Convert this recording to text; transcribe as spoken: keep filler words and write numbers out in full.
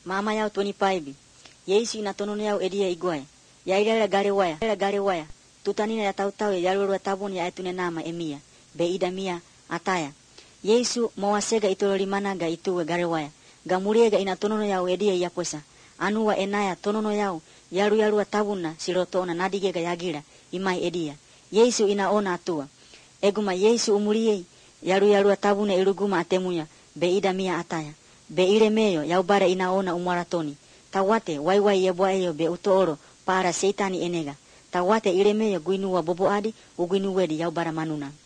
Mama yao twenty-five. Yesu ina tonono yao edia igwae. Ya ila gare waya. Ila gare waya. Tutanina ya tautau ya lulu tabuni ya etune nama emia. Be ida mia ataya. Yesu mawasega itololi managa ituwe gare waya. Gamuriega ina tonono yao edia yakwesa. Anuwa enaya tonono yao. Yaru yaru tabuna sirotona nadigega yagira. Imai edia. Yesu inaona atua. Eguma Yesu umuriei. Yaru yaru tabuna iruguma atemuya. Be ida mia ataya. Be ile meyo yaubara inaona umaratoni. Tawate waiwai yebwa eyo be utooro para seitani enega. Tawate ile meyo guinua bobo adi uguinu wedi yaubara manuna.